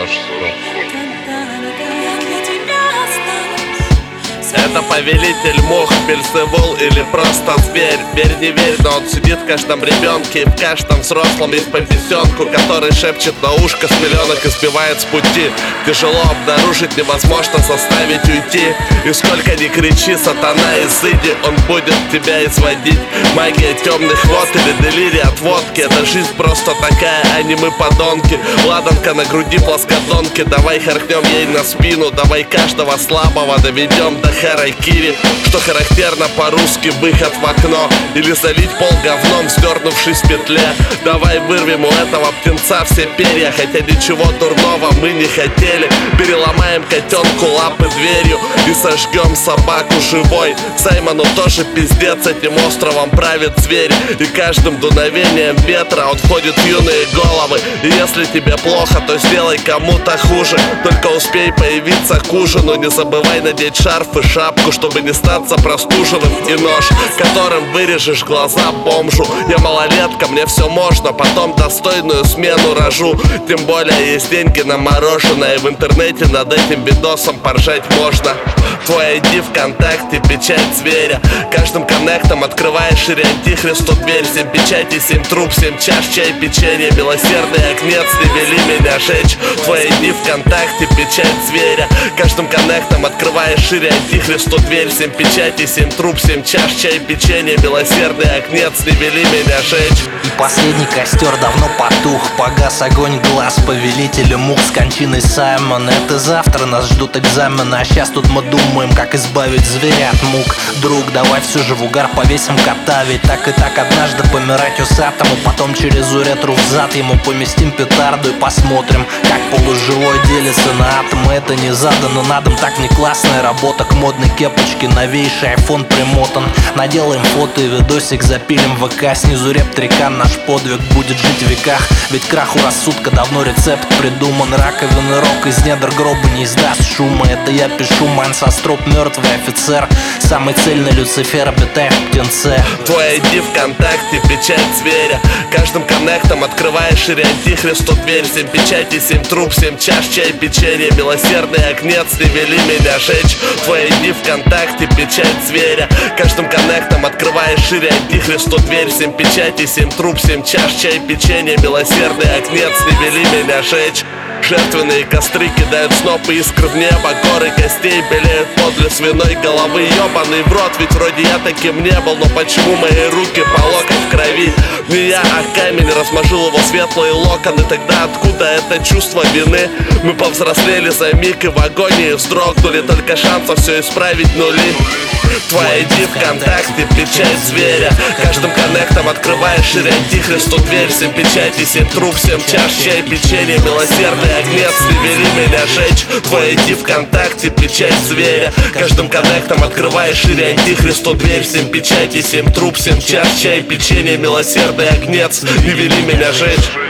Это повелитель мух, Бельзевул или просто зверь. Верь, не верь, но он сидит в каждом ребенке и в каждом взрослом есть по бесенку, который шепчет на ушко с пеленок и сбивает с пути. Тяжело обнаружить, невозможно заставить уйти. И сколько ни кричи, сатана, изыди, он будет тебя изводить. Магия темных вод или делирий от водки. Эта жизнь просто такая, а не мы подонки. Ладанка на груди плоскодонки, давай харкнем ей на спину. Давай каждого слабого доведем до харакири, что характерно по-русски выход в окно. Или залить пол говном, сдернувшись в петле. Давай вырвем у этого птенца все перья, хотя ничего дурного мы не хотели. Переломаем котенку лапы дверью и сожгем собаку живой. Саймону тоже пиздец, этим островом правит зверь. И каждым дуновением ветра он входит в юные головы. И если тебе плохо, то сделай кому-то хуже. Только успей появиться к ужину. Не забывай надеть шарф и шапку, чтобы не статься простуженным. И нож, которым вырежешь глаза бомжу. Я малолетка, мне все можно, потом достойную смену рожу. Тем более есть деньги на мороженое. В интернете над этим видосом поржать можно. Твой ID ВКонтакте, печать зверя. Каждым коннектом открываешь шире антихристу дверь. 7 печатей, 7 труб, 7 чаш, чай, печенье. Милосердный огнец, не вели меня жечь. Твой ID ВКонтакте, печать зверя. Каждым коннектом открываешь шире антихристу дверь. 7 печатей, 7 труб, 7 чаш, чай, печенье. Милосердный огнец, не вели меня жечь. И последний костер давно потух. Погас огонь глаз повелителя мух с кончиной Саймона. Это завтра нас ждут экзамены, а сейчас тут мы думаем, как избавить зверя от мук. Друг, давай все же в угар повесим кота. Ведь так и так однажды помирать усатому. Потом через уретру взад ему поместим петарду. И посмотрим, как полуживой делится на атомы. Это не задано на дом, так не классная работа. К модной кепочке новейший айфон примотан. Наделаем фото и видосик, запилим в ВК. Снизу реп трекан, наш подвиг будет жить в веках. Ведь краху рассудка давно рецепт придуман. Раковины рок из недр гроба не издаст шума. Это я пишу, Мансостроп, мертвый офицер. Самый цельный Люцифер обитает в птенце. Твой ID ВКонтакте, печать зверя. Каждым коннектом открываешь шире антихристу дверь. 7 печатей, 7 труб, 7 чаш, чай, печенье. Милосердный огнец, не вели меня жечь. Твой ID ВКонтакте, печать зверя. Каждым коннектом открываешь шире антихристу дверь. 7 печатей, 7 труб, 7 чаш, чай, печенье. Милосердный огнец, не вели меня жечь. Жертвенные костры кидают снопы искр в небо. Горы костей белеют подле свиной головы. Ёбаный в рот, ведь вроде я таким не был. Но почему мои руки по локоть в крови? Не я, а камень размажил его светлые локоны. Тогда откуда это чувство вины? Мы повзрослели за миг и в агонии вздрогнули. Только шансов все исправить нули. Твой ID ВКонтакте, печать зверя. Каждым коннектом открываешь шире антихристу дверь. 7 печатей, 7 труб, 7 чаш, чай, печенье. Милосердный огнец, не вели меня жечь. Твой ID ВКонтакте, печать зверя. Каждым коннектом открываешь шире антихристу дверь. 7 печатей, 7 труб, 7 чаш, чай, печенье. Милосердный огнец, не вели меня жечь.